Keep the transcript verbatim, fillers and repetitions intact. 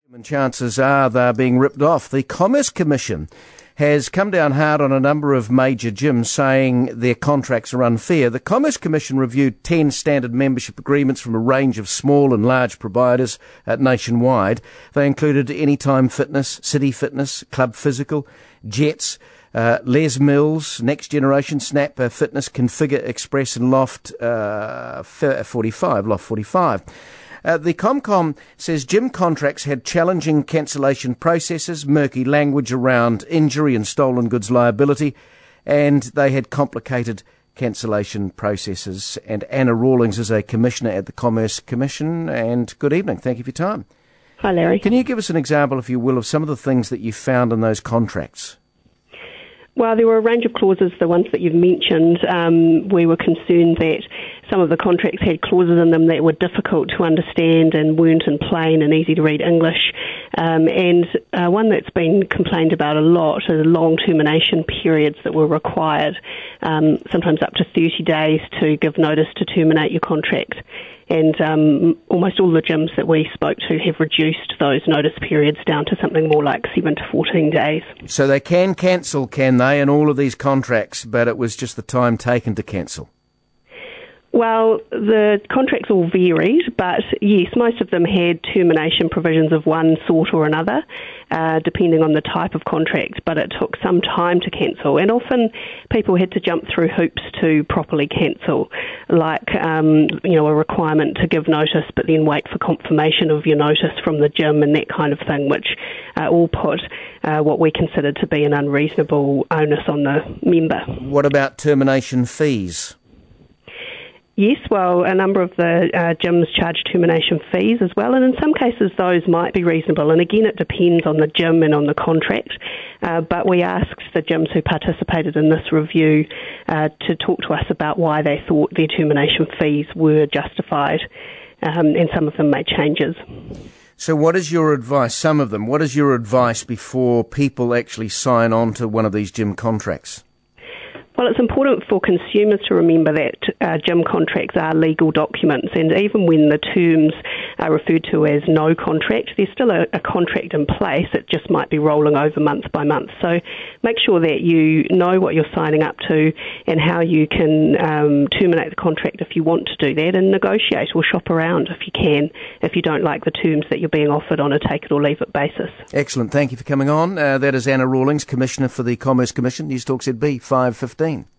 And chances are they're being ripped off. The Commerce Commission has come down hard on a number of major gyms, saying their contracts are unfair. The Commerce Commission reviewed ten standard membership agreements from a range of small and large providers uh, nationwide. They included Anytime Fitness, City Fitness, Club Physical, Jets, uh, Les Mills, Next Generation, Snap uh, Fitness, Configure Express and Loft uh, forty-five, Loft forty-five. Uh, the Comcom says gym contracts had challenging cancellation processes, murky language around injury and stolen goods liability, and they had complicated cancellation processes. And Anna Rawlings is a commissioner at the Commerce Commission. And good evening. Thank you for your time. Hi, Larry. Can you give us an example, if you will, of some of the things that you found in those contracts? Well, there were a range of clauses, the ones that you've mentioned. Um, we were concerned that some of the contracts had clauses in them that were difficult to understand and weren't in plain and easy to read English. Um, and uh, one that's been complained about a lot are the long termination periods that were required, um, sometimes up to thirty days to give notice to terminate your contract. And um, almost all the gyms that we spoke to have reduced those notice periods down to something more like seven to fourteen days. So they can cancel, can they, in all of these contracts, but it was just the time taken to cancel? Well, the contracts all varied, but yes, most of them had termination provisions of one sort or another, uh, depending on the type of contract, but it took some time to cancel. And often people had to jump through hoops to properly cancel, like, um, you know, a requirement to give notice but then wait for confirmation of your notice from the gym and that kind of thing, which uh, all put uh, what we considered to be an unreasonable onus on the member. What about termination fees? Yes, well, a number of the uh, gyms charge termination fees as well, and in some cases those might be reasonable. And again, it depends on the gym and on the contract. Uh, but we asked the gyms who participated in this review uh, to talk to us about why they thought their termination fees were justified, um, and some of them made changes. So what is your advice, some of them, what is your advice before people actually sign on to one of these gym contracts? Well, it's important for consumers to remember that uh, gym contracts are legal documents, and even when the terms are referred to as no contract, there's still a, a contract in place. It just might be rolling over month by month. So make sure that you know what you're signing up to and how you can um, terminate the contract if you want to do that, and negotiate or shop around if you can, if you don't like the terms that you're being offered on a take-it-or-leave-it basis. Excellent. Thank you for coming on. Uh, that is Anna Rawlings, Commissioner for the Commerce Commission. News Talk Z B five fifteen.